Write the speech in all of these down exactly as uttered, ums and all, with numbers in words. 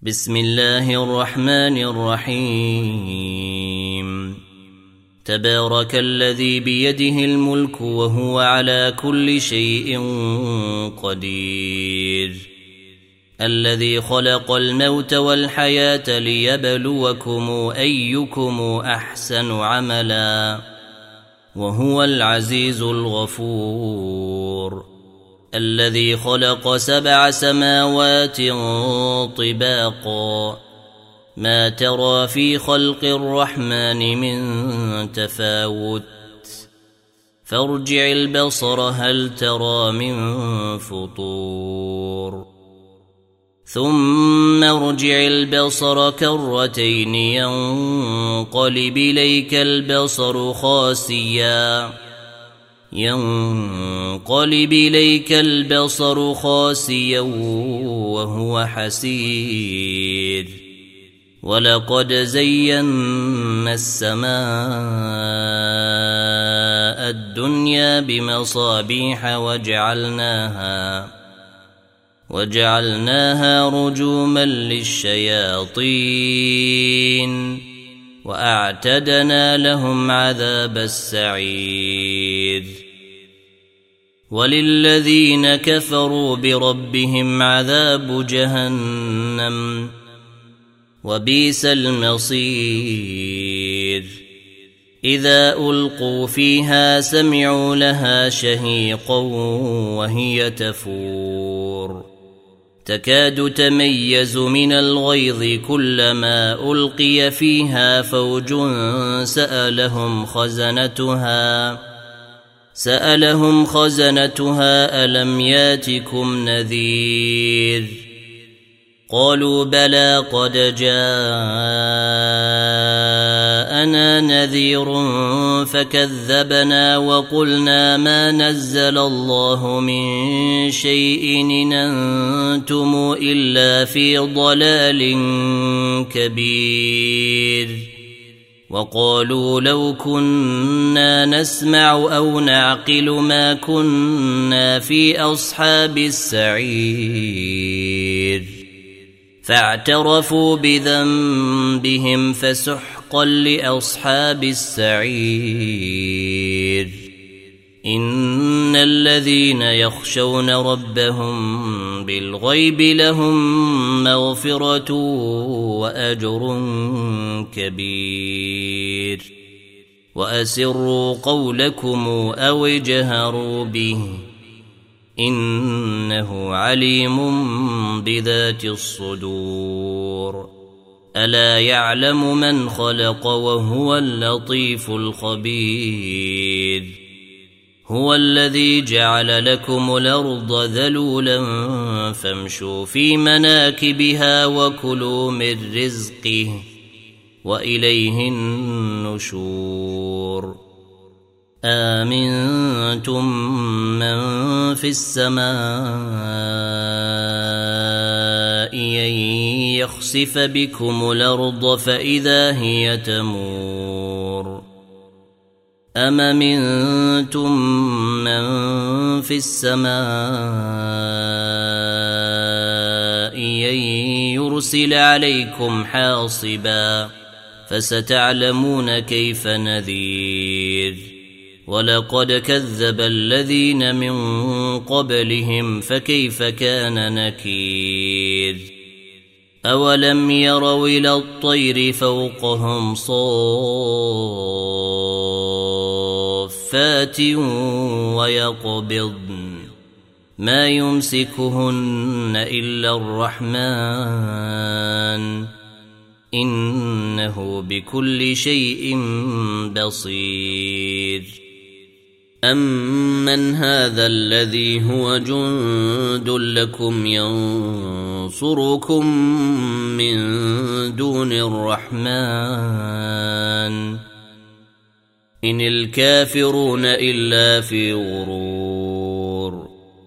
بسم الله الرحمن الرحيم. تبارك الذي بيده الملك وهو على كل شيء قدير، الذي خلق الموت والحياة ليبلوكم أيكم أحسن عملا وهو العزيز الغفور، الذي خلق سبع سماوات طباقا ما ترى في خلق الرحمن من تفاوت، فارجع البصر هل ترى من فطور، ثم ارجع البصر كرتين ينقلب إليك البصر خاسئا ينقلب إليك البصر خاسئا وهو حسير، ولقد زينا السماء الدنيا بمصابيح وجعلناها وجعلناها رجوما للشياطين وأعتدنا لهم عذاب السعير، وللذين كفروا بربهم عذاب جهنم وبئس المصير. إذا ألقوا فيها سمعوا لها شهيقا وهي تفور، تكاد تميز من الغيظ كلما ألقي فيها فوج سألهم خزنتها سألهم خزنتها ألم ياتكم نذير؟ قالوا بلى قد جاءنا نذير فكذبنا وقلنا ما نزل الله من شيء إن أنتم إلا في ضلال كبير. وقالوا لو كنا نسمع أو نعقل ما كنا في أصحاب السعير، فاعترفوا بذنبهم فسحقا لأصحاب السعير. إن الذين يخشون ربهم بالغيب لهم مغفرة وأجر كبير. وأسروا قولكم أو اجهروا به إنه عليم بذات الصدور. ألا يعلم من خلق وهو اللطيف الخبير. هو الذي جعل لكم الأرض ذلولا فامشوا في مناكبها وكلوا من رزقه وإليه النشور. آمنتم من في السماء أن يخسف بكم الأرض فإذا هي تمور، أم أمنتم من في السماء أن يرسل عليكم حاصبا فستعلمون كيف نذير. ولقد كذب الذين من قبلهم فكيف كان نكير. أولم يروا إلى الطير فوقهم صافات ويقبضن ما يمسكهن إلا الرحمن إنه بكل شيء بصير. أمن هذا الذي هو جند لكم ينصركم من دون الرحمن إن الكافرون إلا في غرور.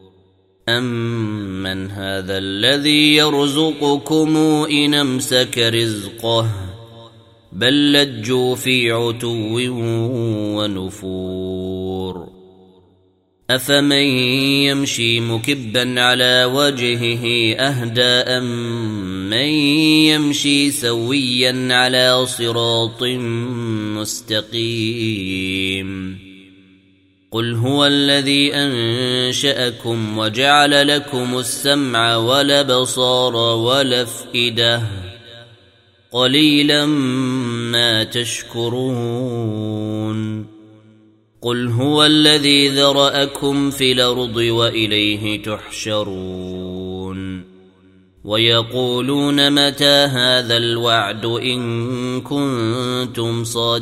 أمن هذا الذي يرزقكم إن أمسك رزقه بل لجوا في عتو ونفور. أفمن يمشي مكبا على وجهه أهدى أم من يمشي سويا على صراط مستقيم قل هو الذي أنشأكم وجعل لكم السمع والأبصار والأفئدة قليلا ما تشكرون قل هو الذي ذرأكم في الأرض وإليه تحشرون ويقولون متى هذا الوعد إن كنتم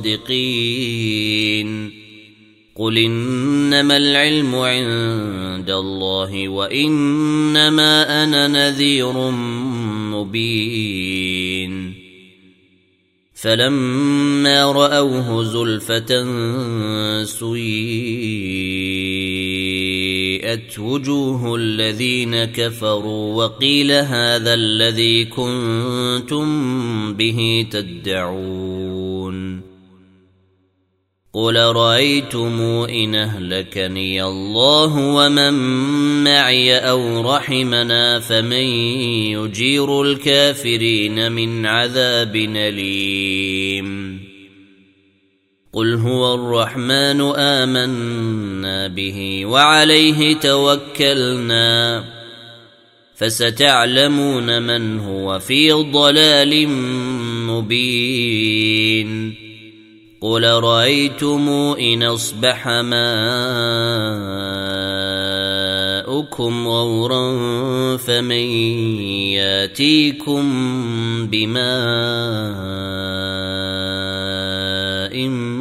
صادقين قل إنما العلم عند الله وإنما أنا نذير مبين فلما رأوه زلفة سيئت وجوه الذين كفروا وقيل هذا الذي كنتم به تدعون قل رأيتم إن أهلكني الله ومن معي أو رحمنا فمن يجير الكافرين من عذاب أليم قل هو الرحمن آمنا به وعليه توكلنا فستعلمون من هو في ضلال مبين قل رأيتم إن أصبح ماؤكم غورا فمن ياتيكم بماء